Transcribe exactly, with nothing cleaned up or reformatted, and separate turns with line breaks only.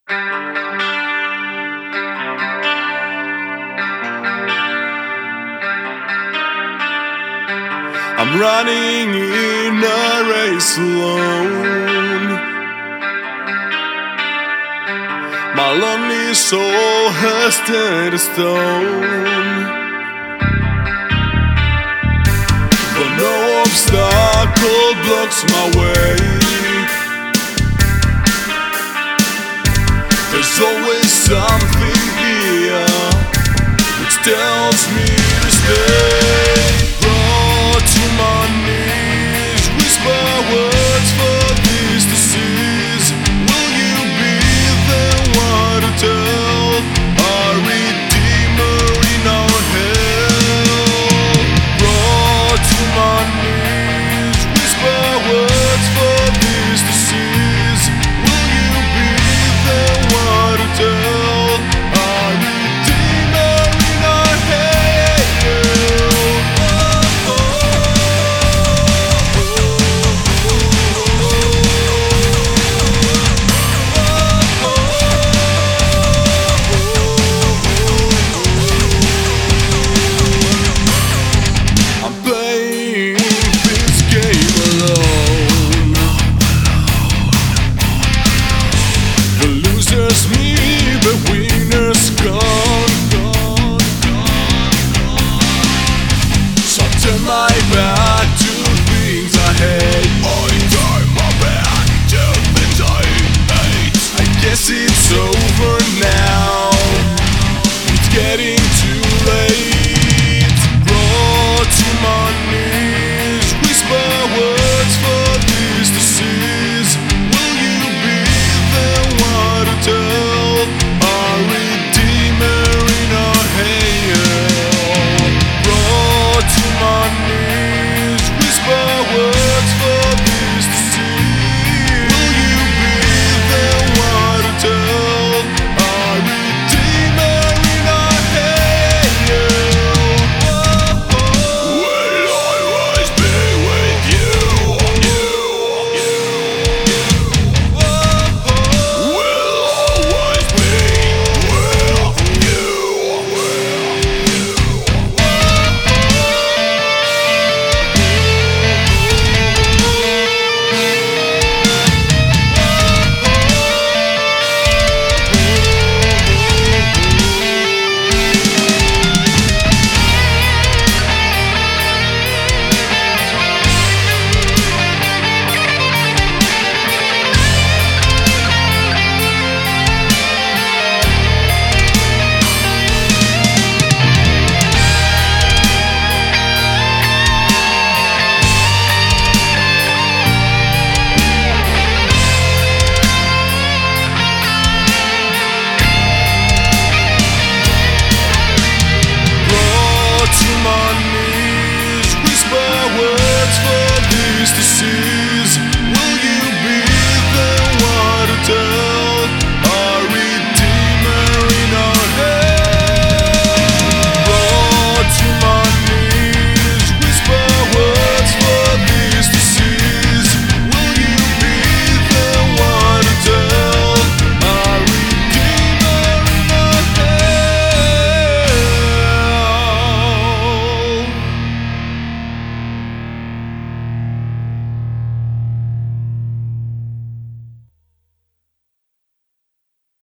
I'm running in a race alone. My lonely soul has turned to stone. But no obstacle blocks my way. There's always something here which tells me to stay. Brought to my knees, whisper words for this disease. Will you be the one to tell our Redeemer in our hell? Brought to my knees, whisper words for this disease. Will you be the one to tell our Redeemer in our hell? Oh, I'm playing this game alone. The loser's me, the winner's gone. So I turn my back to things I hate. I turn my back to things I hate. I guess it's over now. It's getting too late.